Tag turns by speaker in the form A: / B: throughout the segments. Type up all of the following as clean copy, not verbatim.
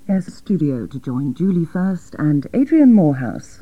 A: There's a studio to join Julie First and Adrian Morehouse.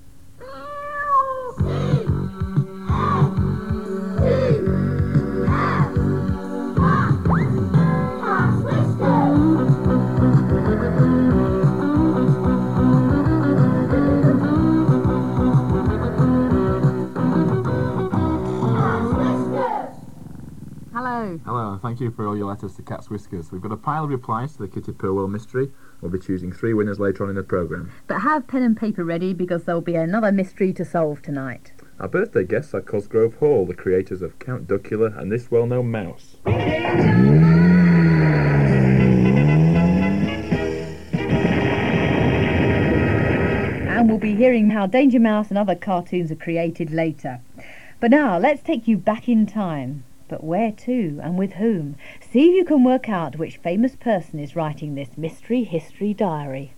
B: Hello, and thank you for all your letters to Cat's Whiskers. We've got a pile of replies to the Kitty Purwell mystery. We'll be choosing 3 winners later on in the programme.
C: But have pen and paper ready because there'll be another mystery to solve tonight.
B: Our birthday guests are Cosgrove Hall, the creators of Count Duckula and this well-known mouse.
C: And we'll be hearing how Danger Mouse and other cartoons are created later. But now, let's take you back in time. But where to and with whom? See if you can work out which famous person is writing this mystery history diary.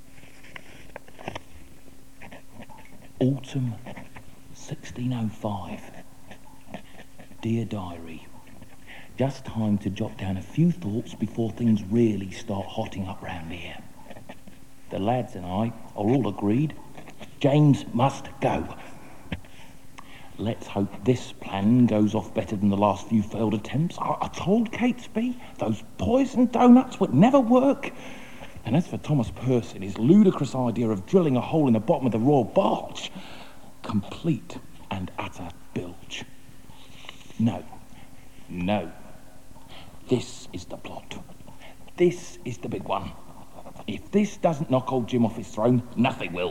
D: Autumn 1605. Dear Diary, just time to jot down a few thoughts before things really start hotting up round here. The lads and I are all agreed James must go. Let's hope this plan goes off better than the last few failed attempts. I told Catesby those poison doughnuts would never work. And as for Thomas Percy and his ludicrous idea of drilling a hole in the bottom of the Royal Barge, complete and utter bilge. No. This is the plot. This is the big one. If this doesn't knock old Jim off his throne, nothing will.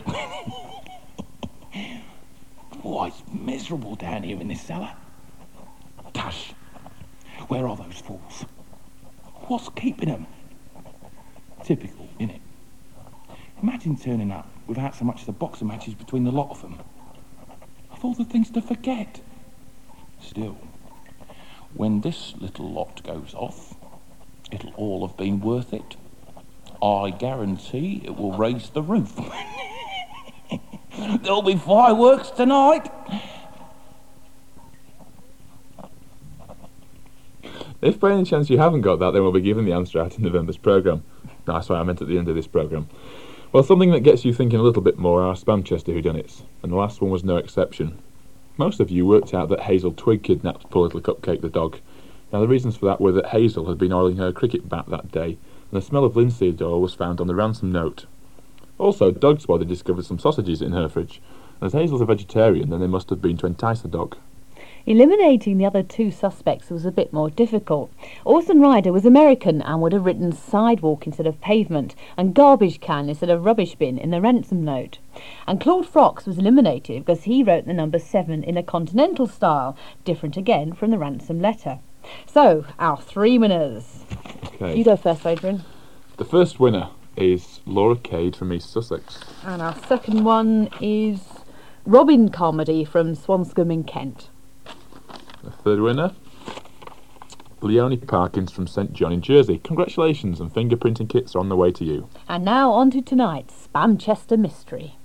D: Oh, it's miserable down here in this cellar. Tush, where are those fools? What's keeping them? Typical, innit? Imagine turning up without so much as a box of matches between the lot of them. Of all the things to forget. Still, when this little lot goes off, it'll all have been worth it. I guarantee it will raise the roof. There'll be fireworks tonight.
B: If by any chance you haven't got that, then we'll be given the answer out in November's programme. No, sorry, I meant at the end of this programme. Well, something that gets you thinking a little bit more are Spamchester whodunits, and the last one was no exception. Most of you worked out that Hazel Twig kidnapped poor little Cupcake the dog. Now, the reasons for that were that Hazel had been oiling her cricket bat that day, and the smell of linseed oil was found on the ransom note. Also, Dogsbody discovered some sausages in her fridge, and as Hazel's a vegetarian, then they must have been to entice the dog.
C: Eliminating the other 2 suspects was a bit more difficult. Orson Ryder was American and would have written sidewalk instead of pavement and garbage can instead of rubbish bin in the ransom note. And Claude Frox was eliminated because he wrote the number 7 in a continental style, different again from the ransom letter. So, our 3 winners.
B: Okay.
C: You go first, Adrian.
B: The first winner is Laura Cade from East Sussex.
C: And our second one is Robin Carmody from Swanscombe in Kent.
B: The third winner, Leonie Parkins from St John in Jersey. Congratulations, and fingerprinting kits are on the way to you.
C: And now on to tonight's Spamchester Mystery.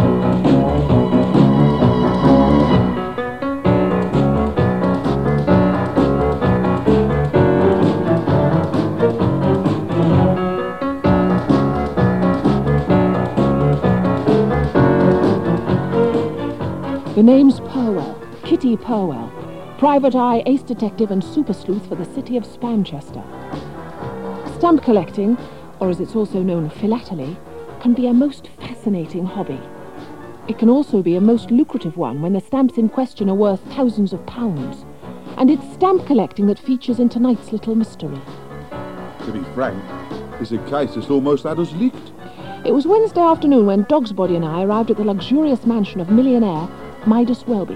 E: The name's Purwell, Kitty Purwell, private eye, ace detective and super sleuth for the city of Spamchester. Stamp collecting, or as it's also known, philately, can be a most fascinating hobby. It can also be a most lucrative one when the stamps in question are worth thousands of pounds. And it's stamp collecting that features in tonight's little mystery.
F: To be frank, it's a case that's almost had us licked.
E: It was Wednesday afternoon when Dogsbody and I arrived at the luxurious mansion of millionaire Midas Welby.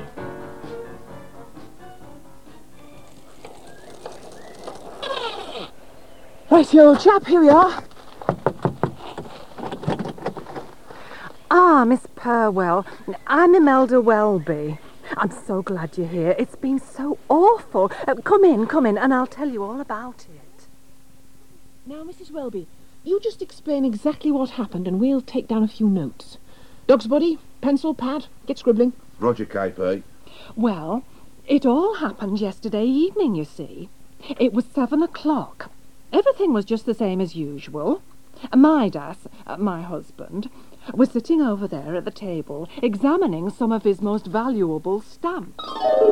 E: Right, you old chap, here we are.
G: Ah, Miss Purwell, I'm Imelda Welby. I'm so glad you're here. It's been so awful. Come in, and I'll tell you all about it.
E: Now, Mrs. Welby, you just explain exactly what happened and we'll take down a few notes. Dogsbody, pencil, pad, get scribbling.
F: Roger, KP.
G: Well, it all happened yesterday evening, you see. It was 7 o'clock. Everything was just the same as usual. Midas, my husband, was sitting over there at the table examining some of his most valuable stamps.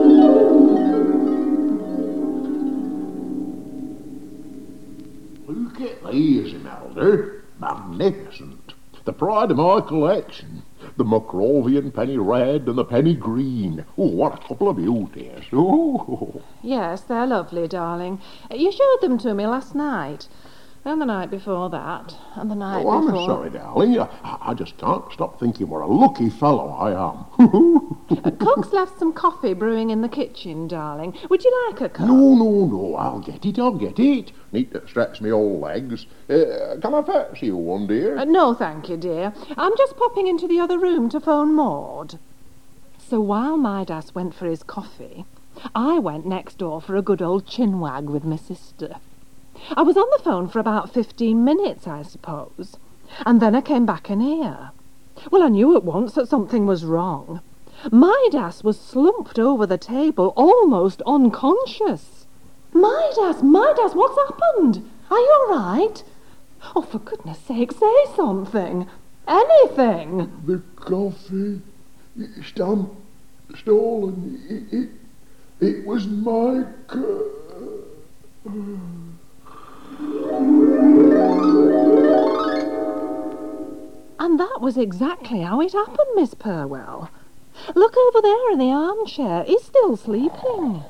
F: Look at these, Imelda. Magnificent. The pride of my collection. The Muckrovian penny red and the penny green. Oh, what a couple of beauties. Oh.
G: Yes, they're lovely, darling. You showed them to me last night. And the night before that. And the night
F: Oh,
G: before...
F: I'm sorry, darling. I just can't stop thinking what a lucky fellow I am.
G: Cook's left some coffee brewing in the kitchen, darling. Would you like a cup?
F: No. I'll get it. Need to stretch me old legs. Can I fetch you one, dear?
G: No, thank you, dear. I'm just popping into the other room to phone Maud. So while Midas went for his coffee, I went next door for a good old chinwag with my sister. I was on the phone for about 15 minutes, I suppose, and then I came back in here. Well, I knew at once that something was wrong. Midas was slumped over the table, almost unconscious. Midas, what's happened? Are you all right? Oh, for goodness sake, say something. Anything.
F: The coffee. Stolen. It was my
G: And that was exactly how it happened, Miss Purwell. Look over there in the armchair. He's still sleeping.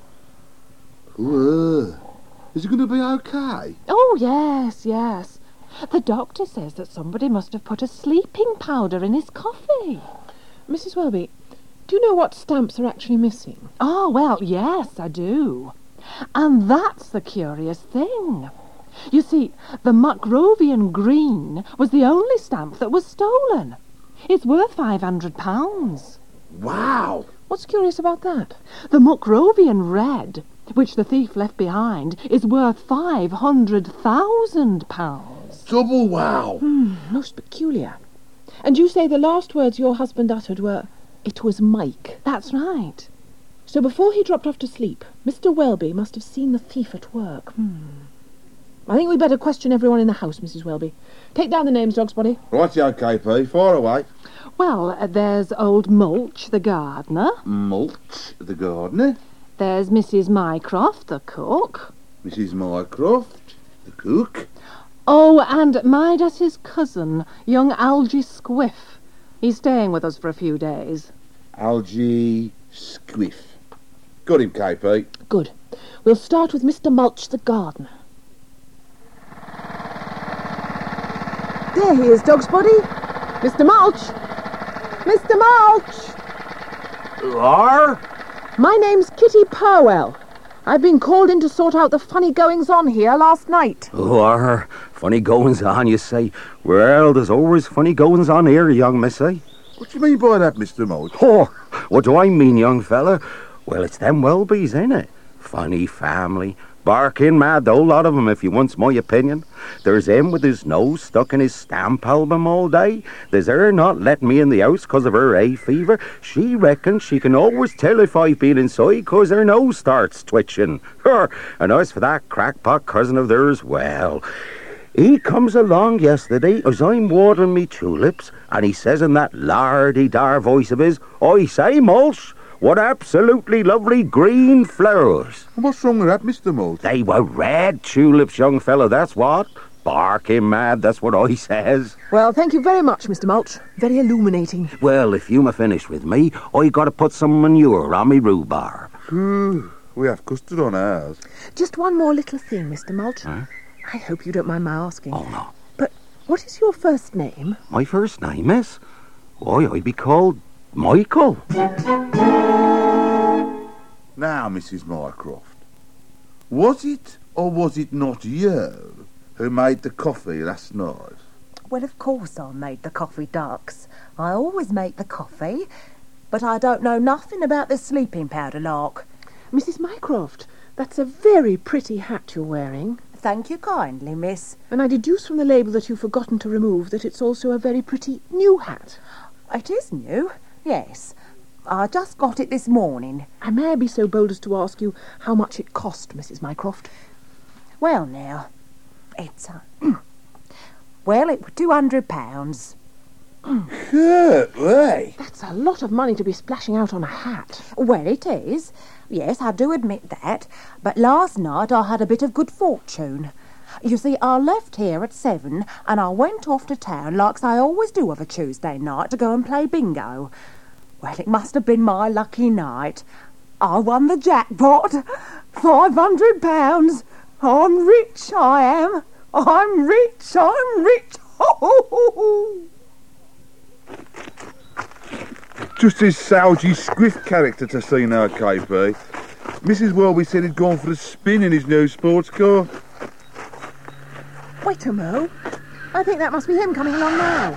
F: Is it going to be okay?
G: Oh, yes. The doctor says that somebody must have put a sleeping powder in his coffee.
E: Mrs. Welby, do you know what stamps are actually missing?
G: Oh, well, yes, I do. And that's the curious thing. You see, the Muckrovian green was the only stamp that was stolen. It's worth £500.
F: Wow!
E: What's curious about that?
G: The Muckrovian red, which the thief left behind, is worth £500,000.
F: Double wow!
E: Most peculiar. And you say the last words your husband uttered were, "It was Mike."
G: That's right.
E: So before he dropped off to sleep, Mr. Welby must have seen the thief at work. I think we'd better question everyone in the house, Mrs. Welby. Take down the names, Dogsbody.
F: Rightio, KP. Far away.
G: Well, there's old Mulch, the gardener.
F: Mulch, the gardener.
G: There's Mrs. Mycroft, the cook.
F: Mrs. Mycroft, the cook.
G: Oh, and Midas's cousin, young Algy Squiff. He's staying with us for a few days.
F: Algy Squiff. Got him, KP.
E: Good. We'll start with Mr. Mulch, the gardener.
G: There he is, Dogsbody. Mr. Mulch! Mr. Mulch!
F: Who are?
E: My name's Kitty Purwell. I've been called in to sort out the funny goings-on here last night.
H: Oh, funny goings-on, you say? Well, there's always funny goings-on here, young missy.
F: What do you mean by that, Mr. Mulch?
H: Oh, what do I mean, young fella? Well, it's them Welbys, ain't it? Funny family. Barking mad, the whole lot of 'em, if you wants my opinion. There's him with his nose stuck in his stamp album all day. There's her not letting me in the house 'cause of her hay fever. She reckons she can always tell if I've been inside 'cause her nose starts twitching. And as for that crackpot cousin of theirs, well, he comes along yesterday as I'm watering me tulips, and he says in that lardy-dar voice of his, "I say, Mulch, what absolutely lovely green flowers."
F: What's wrong with that, Mr. Mulch?
H: They were red tulips, young fella, that's what. Barking mad, that's what I says.
E: Well, thank you very much, Mr. Mulch. Very illuminating.
H: Well, if you ma finished with me, I got to put some manure on me rhubarb.
F: We have custard on ours.
E: Just one more little thing, Mr. Mulch.
H: Huh?
E: I hope you don't mind my asking.
H: Oh, no.
E: But what is your first name?
H: My first name, miss? Why, I'd be called Michael.
F: Now, Mrs. Mycroft, was it or was it not you who made the coffee last night?
I: Well, of course I made the coffee, ducks. I always make the coffee, but I don't know nothing about this sleeping powder lark.
E: Mrs. Mycroft, that's a very pretty hat you're wearing.
I: Thank you kindly, miss.
E: And I deduce from the label that you've forgotten to remove that it's also a very pretty new hat.
I: It is new, yes. I just got it this morning.
E: I may be so bold as to ask you how much it cost, Mrs. Mycroft.
I: Well, now, it's Well, it was £200.
J: Good way.
E: That's a lot of money to be splashing out on a hat.
I: Well, it is. Yes, I do admit that. But last night I had a bit of good fortune. You see, I left here at 7 and I went off to town like I always do of a Tuesday night to go and play bingo. Well, it must have been my lucky night. I won the jackpot. £500. I'm rich, I am. I'm rich, I'm rich. Ho, ho, ho, ho.
J: Just his Salgy Squiff character to see now, KP. Mrs. Welby said he'd gone for a spin in his new sports car.
E: Wait a mo. I think that must be him coming along now.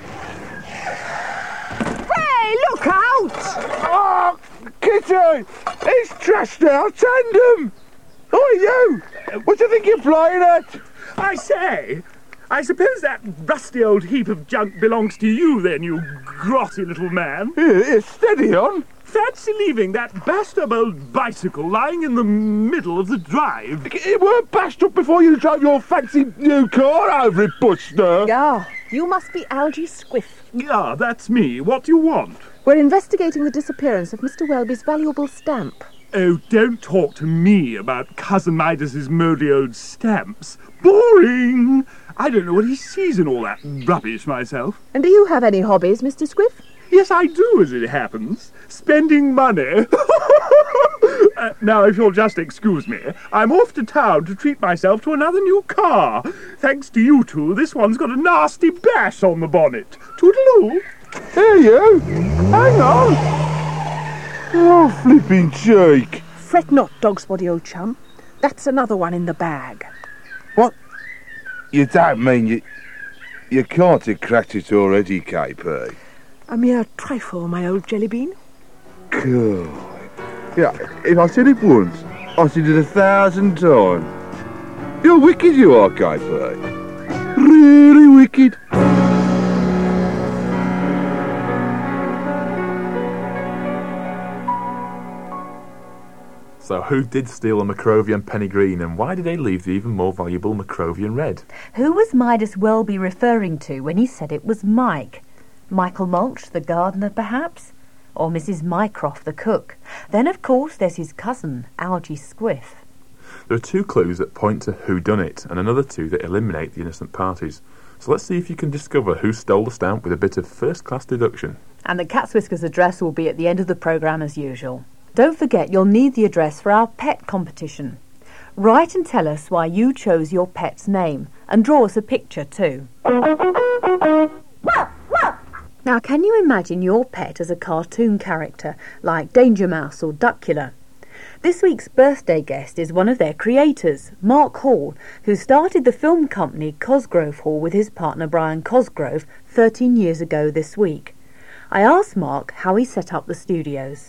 E: Hey, look out!
J: Oh, Kitty! It's trashed our tandem! Oh, you! What do you think you're flying at?
K: I say, I suppose that rusty old heap of junk belongs to you then, you grotty little man.
J: Yeah, steady on.
K: Fancy leaving that bashed-up old bicycle lying in the middle of the drive.
J: It weren't bashed up before you drove your fancy new car over it, Buster.
E: Ah, you must be Algy Squiff.
K: Yeah, that's me. What do you want?
E: We're investigating the disappearance of Mr. Welby's valuable stamp.
K: Oh, don't talk to me about Cousin Midas's mouldy old stamps. Boring! I don't know what he sees in all that rubbish myself.
E: And do you have any hobbies, Mr. Squiff?
K: Yes, I do, as it happens. Spending money. Now, if you'll just excuse me, I'm off to town to treat myself to another new car. Thanks to you two, this one's got a nasty bash on the bonnet. Toodaloo.
J: Hey, you! Hang on! Oh, flipping cheek!
E: Fret not, dog's body, old chum. That's another one in the bag.
J: What? You don't mean you can't have cracked it already, KP?
E: A mere trifle, my old jellybean.
J: Cool. Yeah, if I said it once, I said it 1,000 times. You're wicked, you are, KP. Really wicked.
B: So who did steal the Macrovian penny green, and why did they leave the even more valuable Macrovian red?
C: Who was Midas Welby referring to when he said it was Mike? Michael Mulch, the gardener, perhaps? Or Mrs. Mycroft, the cook? Then, of course, there's his cousin, Algy Squiff.
B: There are 2 clues that point to who done it, and another 2 that eliminate the innocent parties. So let's see if you can discover who stole the stamp with a bit of first-class deduction.
C: And the Cat's Whiskers address will be at the end of the programme as usual. Don't forget you'll need the address for our pet competition. Write and tell us why you chose your pet's name, and draw us a picture too. Now, can you imagine your pet as a cartoon character, like Danger Mouse or Duckula? This week's birthday guest is one of their creators, Mark Hall, who started the film company Cosgrove Hall with his partner Brian Cosgrove 13 years ago this week. I asked Mark how he set up the studios.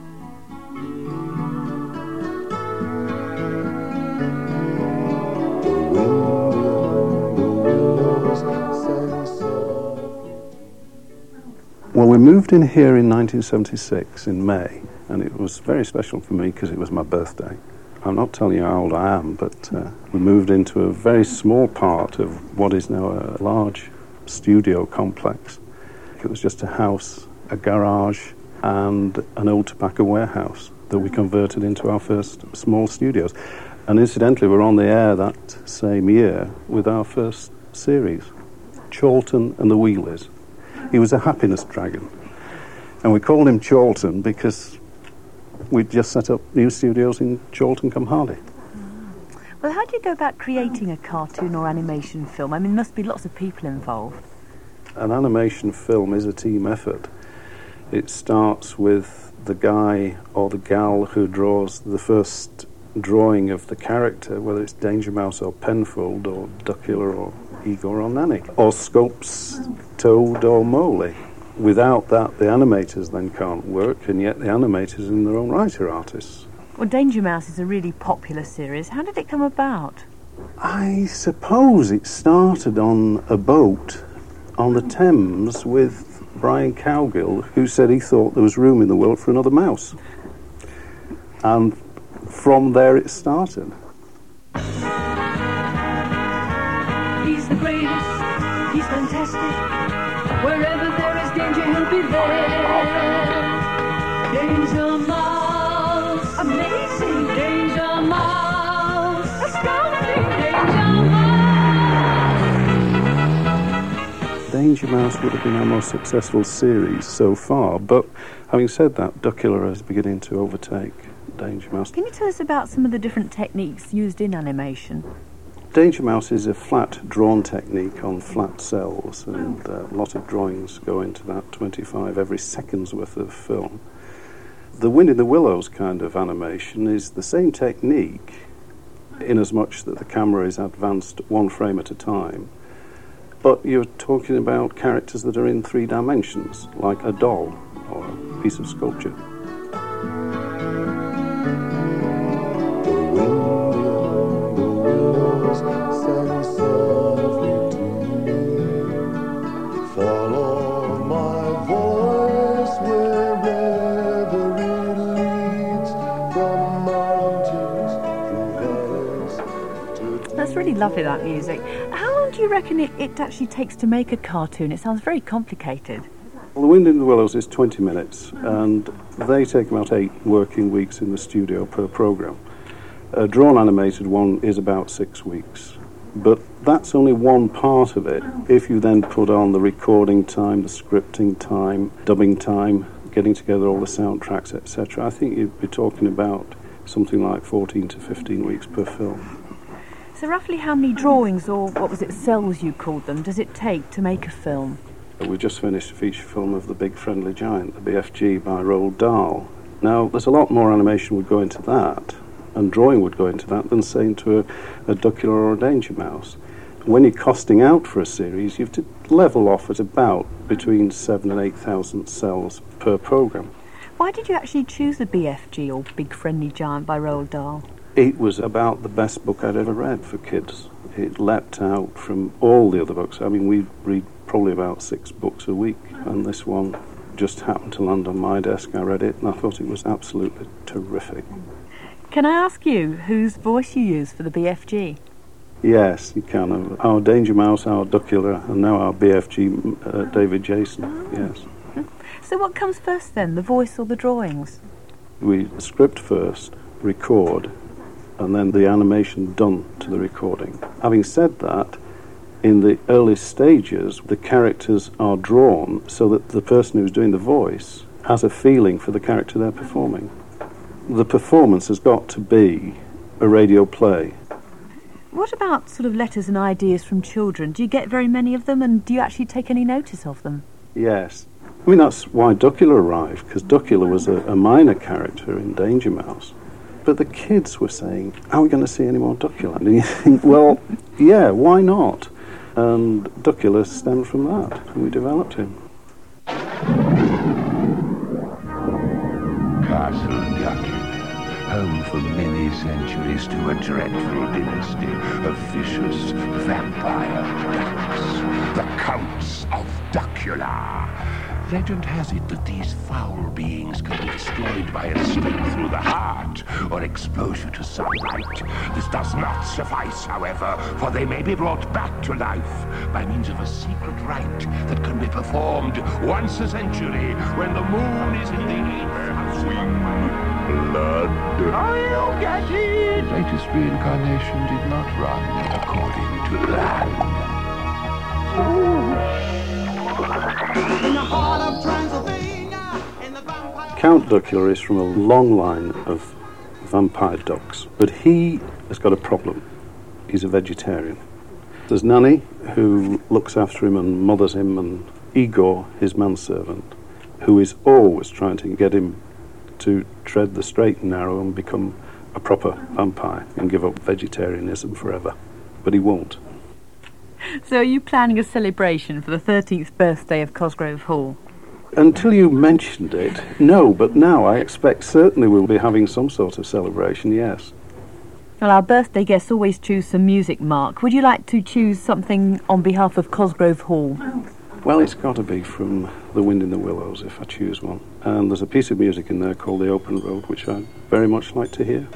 L: Well, we moved in here in 1976 in May, and it was very special for me because it was my birthday. I'm not telling you how old I am, but we moved into a very small part of what is now a large studio complex. It was just a house, a garage, and an old tobacco warehouse that we converted into our first small studios. And incidentally, we're on the air that same year with our first series, Chorlton and the Wheelies. He was a happiness dragon. And we called him Chorlton because we'd just set up new studios in Chorlton cum Hardy.
C: Well, how do you go about creating a cartoon or animation film? I mean, there must be lots of people involved.
L: An animation film is a team effort. It starts with the guy or the gal who draws the first drawing of the character, whether it's Danger Mouse or Penfold or Duckula or Igor or Nanny, or sculpts Toad or Moley. Without that, the animators then can't work, and yet the animators in their own right are artists.
C: Well, Danger Mouse is a really popular series. How did it come about?
L: I suppose it started on a boat on the Thames with Brian Cowgill, who said he thought there was room in the world for another mouse. And from there it started.
M: He's the greatest, fantastic. Wherever there is danger, he'll be there. Danger Mouse, amazing. Danger Mouse, astounding. Danger Mouse.
L: Danger Mouse would have been our most successful series so far, but having said that, Duckula is beginning to overtake Danger Mouse.
C: Can you tell us about some of the different techniques used in animation?
L: Danger Mouse is a flat drawn technique on flat cells, and a lot of drawings go into that, 25 every second's worth of film. The Wind in the Willows kind of animation is the same technique, in as much that the camera is advanced one frame at a time, but you're talking about characters that are in 3 dimensions, like a doll or a piece of sculpture.
C: That's really lovely, that music. How long do you reckon it actually takes to make a cartoon? It sounds very complicated.
L: Well, The Wind in the Willows is 20 minutes, and they take about 8 working weeks in the studio per programme. A drawn animated one is about 6 weeks. But that's only one part of it. If you then put on the recording time, the scripting time, dubbing time, getting together all the soundtracks, etc., I think you'd be talking about something like 14 to 15 weeks per film.
C: So roughly how many drawings, or what was it, cells you called them, does it take to make a film?
L: We just finished a feature film of The Big Friendly Giant, the BFG by Roald Dahl. Now, there's a lot more animation would go into that, and drawing would go into that, than, say, into a Duckula or a Danger Mouse. When you're costing out for a series, you have to level off at about between 7,000 and 8,000 cells per programme.
C: Why did you actually choose the BFG, or Big Friendly Giant, by Roald Dahl?
L: It was about the best book I'd ever read for kids. It leapt out from all the other books. I mean, we read probably about 6 books a week, and this one just happened to land on my desk. I read it, and I thought it was absolutely terrific.
C: Can I ask you whose voice you use for the BFG?
L: Yes, you can. Our Danger Mouse, our Duckula, and now our BFG, David Jason, yes.
C: So what comes first then, the voice or the drawings?
L: We script first, record, and then the animation done to the recording. Having said that, in the early stages, the characters are drawn so that the person who's doing the voice has a feeling for the character they're performing. The performance has got to be a radio play.
C: What about sort of letters and ideas from children? Do you get very many of them, and do you actually take any notice of them?
L: Yes. I mean, that's why Duckula arrived, because Duckula was a minor character in Danger Mouse. But the kids were saying, are we going to see any more Duckula? And you think, well, yeah, why not? And Duckula stemmed from that, and we developed him.
N: Castle Duckula, home for many centuries to a dreadful dynasty of vicious vampire ducks, the Counts of Duckula. Legend has it that these foul beings can be destroyed by a sting through the heart or exposure to sunlight. This does not suffice, however, for they may be brought back to life by means of a secret rite that can be performed once a century when the moon is in the 8th house.
F: Blood.
N: I'll get it! The latest reincarnation did not run according to plan.
L: Count Duckula is from a long line of vampire ducks, but he has got a problem. He's a vegetarian. There's Nanny, who looks after him and mothers him, and Igor, his manservant, who is always trying to get him to tread the straight and narrow and become a proper vampire and give up vegetarianism forever. But he won't.
C: So are you planning a celebration for the 13th birthday of Cosgrove Hall?
L: Until you mentioned it, no, but now I expect certainly we'll be having some sort of celebration, yes.
C: Well, our birthday guests always choose some music, Mark. Would you like to choose something on behalf of Cosgrove Hall?
L: Well, it's got to be from The Wind in the Willows, if I choose one. And there's a piece of music in there called The Open Road, which I'd very much like to hear.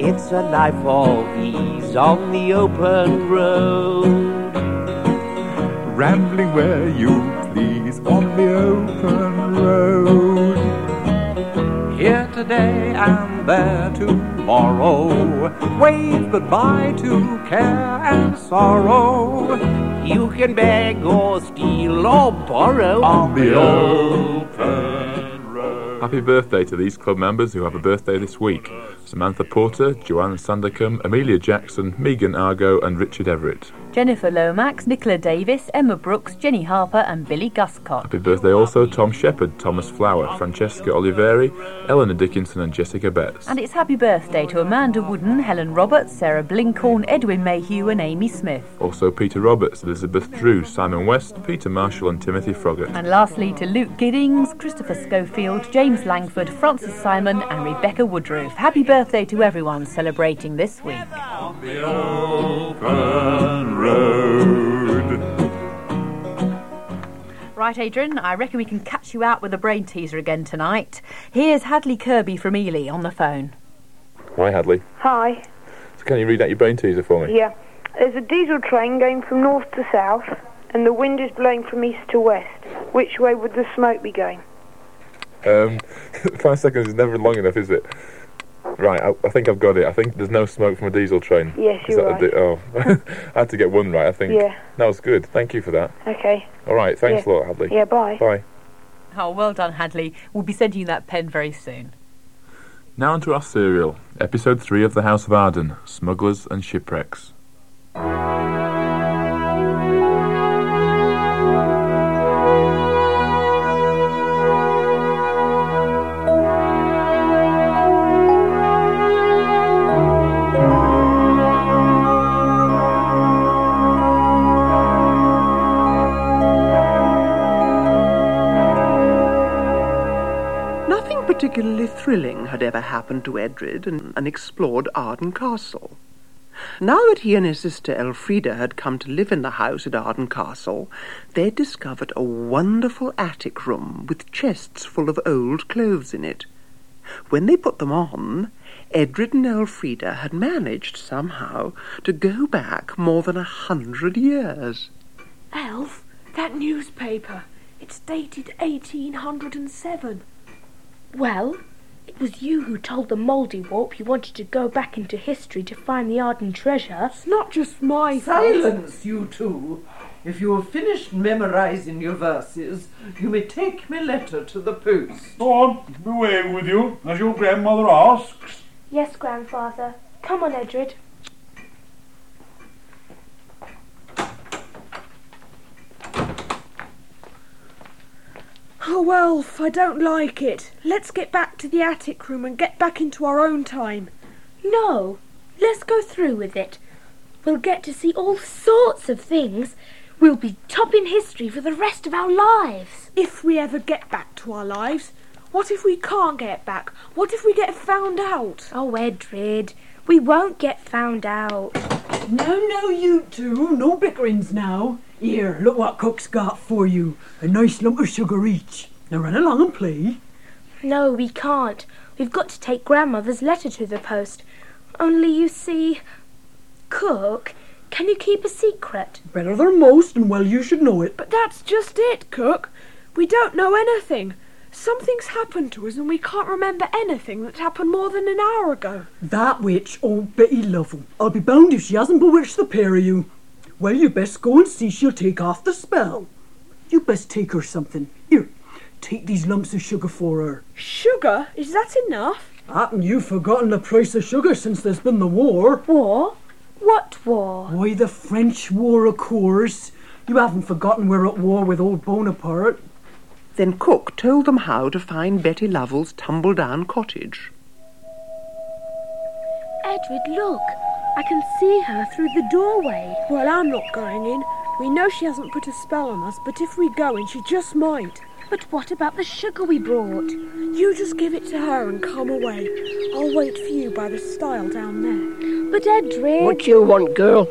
O: It's a life of ease on the open road.
P: Rambling where you please on the open road.
O: Here today and there tomorrow. Wave goodbye to care and sorrow. You can beg or steal or borrow on the open road.
B: Happy birthday to these club members who have a birthday this week. Samantha Porter, Joanne Sandercombe, Amelia Jackson, Megan Argo and Richard Everett.
C: Jennifer Lomax, Nicola Davis, Emma Brooks, Jenny Harper and Billy Guscott.
B: Happy birthday also Tom Shepherd, Thomas Flower, Francesca Oliveri, Eleanor Dickinson and Jessica Betts.
C: And it's happy birthday to Amanda Wooden, Helen Roberts, Sarah Blinkhorn, Edwin Mayhew and Amy Smith.
B: Also Peter Roberts, Elizabeth Drew, Simon West, Peter Marshall and Timothy Froggatt.
C: And lastly to Luke Giddings, Christopher Schofield, James Langford, Francis Simon and Rebecca Woodruff. Happy birthday to everyone celebrating this week.
P: The open road.
C: Right, Adrian, I reckon we can catch you out with a brain teaser again tonight. Here's Hadley Kirby from Ely on the phone.
B: Hi Hadley.
Q: Hi.
B: So can you read out your brain teaser for me?
Q: Yeah. There's a diesel train going from north to south, and the wind is blowing from east to west. Which way would the smoke be going?
B: 5 seconds is never long enough, is it? Right, I think I've got it. I think there's no smoke from a diesel train.
Q: Yes, you're right.
B: I had to get one right, I think.
Q: Yeah.
B: That was good. Thank you for that.
Q: Okay.
B: All right, thanks a lot, Hadley.
Q: Yeah, bye.
B: Bye.
C: Oh, well done, Hadley. We'll be sending you that pen very soon.
B: Now onto our serial, Episode 3 of The House of Arden, Smugglers and Shipwrecks.
R: Particularly thrilling had ever happened to Edred and explored Arden Castle. Now that he and his sister Elfrida had come to live in the house at Arden Castle, they discovered a wonderful attic room with chests full of old clothes in it. When they put them on, Edred and Elfrida had managed somehow to go back more than 100 years.
S: Elf, that newspaper, it's dated 1807. Well, it was you who told the Mouldiwarp you wanted to go back into history to find the Arden treasure.
T: It's not just my
U: Silence, you two. If you have finished memorising your verses, you may take my letter to the post.
V: Go on, away with you, as your grandmother asks.
S: Yes, Grandfather. Come on, Edred.
T: Oh, Elf, I don't like it. Let's get back to the attic room and get back into our own time.
S: No, let's go through with it. We'll get to see all sorts of things. We'll be top in history for the rest of our lives.
T: If we ever get back to our lives. What if we can't get back? What if we get found out?
S: Oh, Edred, we won't get found out.
W: No, you two, no bickerings now. Here, look what Cook's got for you. A nice lump of sugar each. Now run along and play.
S: No, we can't. We've got to take Grandmother's letter to the post. Only, you see... Cook, can you keep a secret?
W: Better than most, and well, you should know it.
T: But that's just it, Cook. We don't know anything. Something's happened to us and we can't remember anything that happened more than an hour ago.
W: That witch, old Betty Lovell. I'll be bound if she hasn't bewitched the pair of you. Well, you best go and see she'll take off the spell. You best take her something. Here, take these lumps of sugar for her.
T: Sugar? Is that enough?
W: Happen you've forgotten the price of sugar since there's been the war.
S: War? What war?
W: Why, the French war, of course. You haven't forgotten we're at war with old Bonaparte.
R: Then Cook told them how to find Betty Lovell's tumble-down cottage.
S: Edred, look. I can see her through the doorway.
T: Well, I'm not going in. We know she hasn't put a spell on us, but if we go in, she just might.
S: But what about the sugar we brought?
T: You just give it to her and come away. I'll wait for you by the stile down there.
S: But Edred...
X: What you want, girl?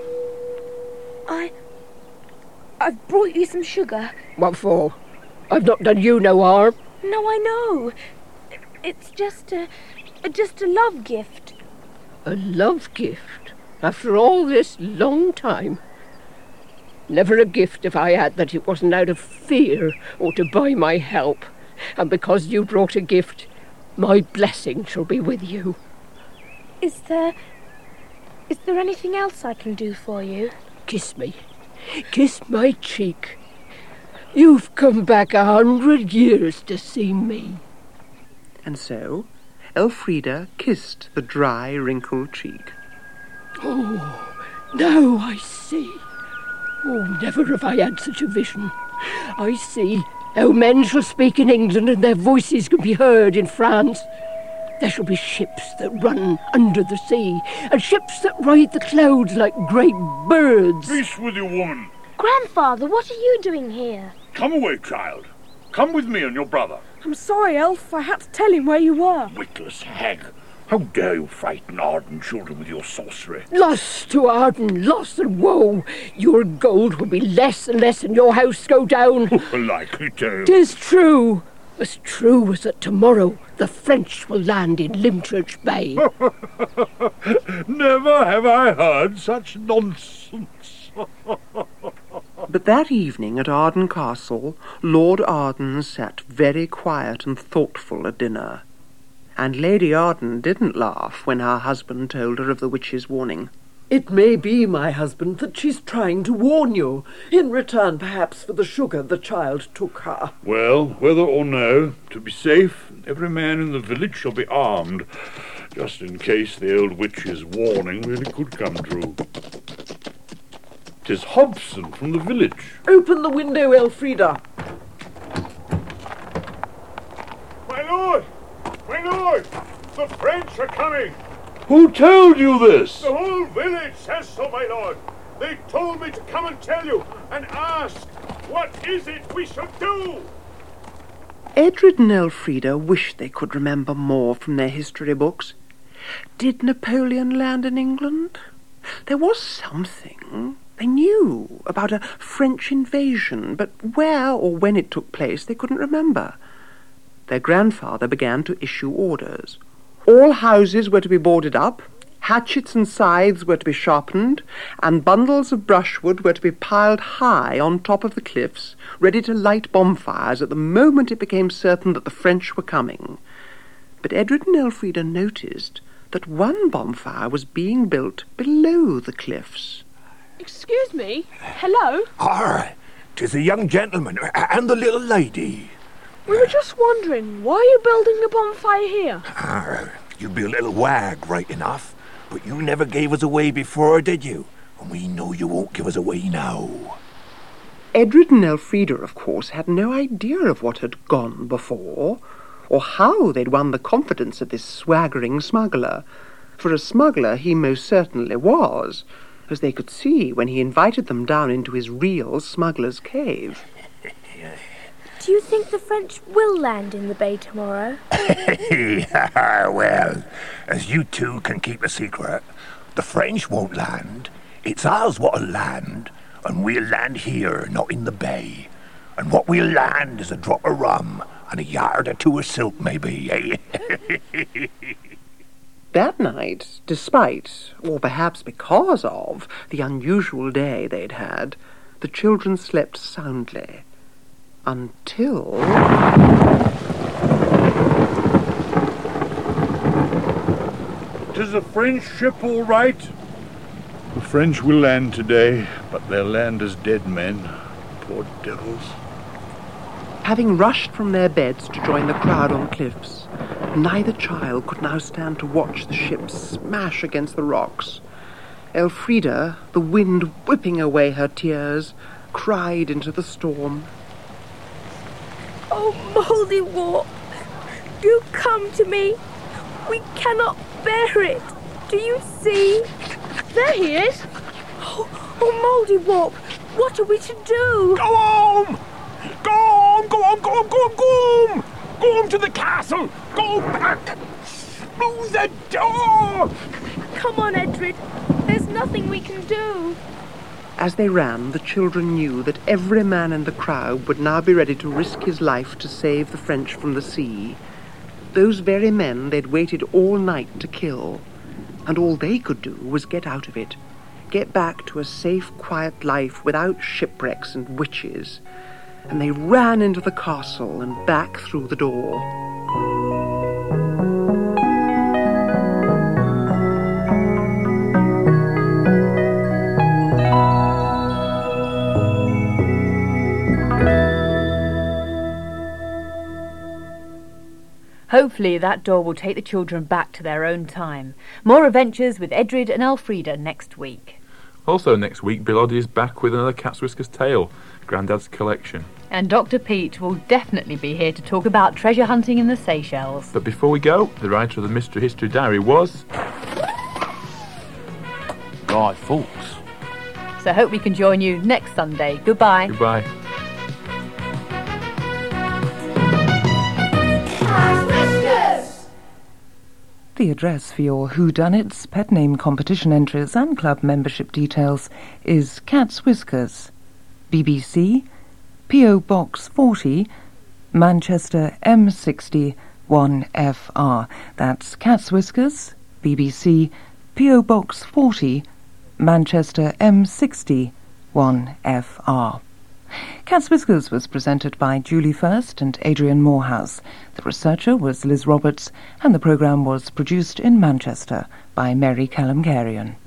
S: I've brought you some sugar.
X: What for? I've not done you no harm.
S: No, I know. It's just a love gift.
X: A love gift, after all this long time. Never a gift if I had that it wasn't out of fear or to buy my help. And because you brought a gift, my blessing shall be with you.
S: Is there anything else I can do for you?
X: Kiss me. Kiss my cheek. You've come back 100 years to see me.
R: And so, Elfrida kissed the dry, wrinkled cheek.
X: Oh, now I see. Oh, never have I had such a vision. I see how men shall speak in England and their voices can be heard in France. There shall be ships that run under the sea, and ships that ride the clouds like great birds.
V: Peace with you, woman.
S: Grandfather, what are you doing here?
V: Come away, child. Come with me and your brother.
T: I'm sorry, Elf. I had to tell him where you were.
V: Witless hag. How dare you frighten Arden children with your sorcery?
X: Loss to Arden, loss and woe. Your gold will be less and less and your house go down.
V: A likely tale.
X: 'Tis true. As true as that tomorrow the French will land in Limchurch Bay.
V: Never have I heard such nonsense.
R: But that evening at Arden Castle, Lord Arden sat very quiet and thoughtful at dinner. And Lady Arden didn't laugh when her husband told her of the witch's warning.
U: It may be, my husband, that she's trying to warn you, in return perhaps for the sugar the child took her.
V: Well, whether or no, to be safe, every man in the village shall be armed, just in case the old witch's warning really could come true. 'Tis Hobson from the village.
U: Open the window, Elfrida.
V: My lord! My lord! The French are coming! Who told you this? The whole village says so, my lord. They told me to come and tell you and ask, what is it we should do?
R: Edred and Elfrida wished they could remember more from their history books. Did Napoleon land in England? There was something. They knew about a French invasion, but where or when it took place they couldn't remember. Their grandfather began to issue orders. All houses were to be boarded up, hatchets and scythes were to be sharpened, and bundles of brushwood were to be piled high on top of the cliffs, ready to light bonfires at the moment it became certain that the French were coming. But Edred and Elfrida noticed that one bonfire was being built below the cliffs.
T: Excuse me? Hello?
N: Ah, 'tis the young gentleman and the little lady.
T: We were just wondering, why are you building a bonfire here?
N: You be a little wag, right enough, but you never gave us away before, did you? And we know you won't give us away now.
R: Edred and Elfrida, of course, had no idea of what had gone before, or how they'd won the confidence of this swaggering smuggler. For a smuggler he most certainly was, as they could see when he invited them down into his real smuggler's cave.
S: Do you think the French will land in the bay tomorrow?
N: Well, as you two can keep a secret, the French won't land. It's ours what'll land, and we'll land here, not in the bay. And what we'll land is a drop of rum and a yard or two of silk, maybe, eh?
R: That night, despite, or perhaps because of, the unusual day they'd had, the children slept soundly. Until...
V: "'Tis a French ship, all right. The French will land today, but they'll land as dead men. Poor devils."
R: Having rushed from their beds to join the crowd on the cliffs, neither child could now stand to watch the ship smash against the rocks. Elfrida, the wind whipping away her tears, cried into the storm.
S: Oh, Mouldiwarp, do come to me. We cannot bear it. Do you see?
T: There he is.
S: Oh, Mouldiwarp, what are we to do?
N: Go home! Go home! Go home! Go home! Go home! Go home! Go home to the castle! Go back! Through the door!
S: Come on, Edred. There's nothing we can do.
R: As they ran, the children knew that every man in the crowd would now be ready to risk his life to save the French from the sea. Those very men they'd waited all night to kill. and all they could do was get out of it, get back to a safe, quiet life without shipwrecks and witches. And they ran into the castle and back through the door.
C: Hopefully that door will take the children back to their own time. More adventures with Edred and Elfrida next week.
B: Also next week, Bill Oddie is back with another Cat's Whiskers tale, Grandad's collection.
C: And Dr. Pete will definitely be here to talk about treasure hunting in the Seychelles.
B: But before we go, the writer of the Mystery History Diary was Guy Fawkes.
C: So hope we can join you next Sunday. Goodbye.
B: Goodbye.
A: The address for your whodunits, pet name competition entries and club membership details is Cat's Whiskers, BBC, P.O. Box 40, Manchester M60 1FR. That's Cat's Whiskers, BBC, P.O. Box 40, Manchester M60 1FR. Cat's Whiskers was presented by Julie First and Adrian Morehouse. The researcher was Liz Roberts, and the programme was produced in Manchester by Mary Callum-Carrion.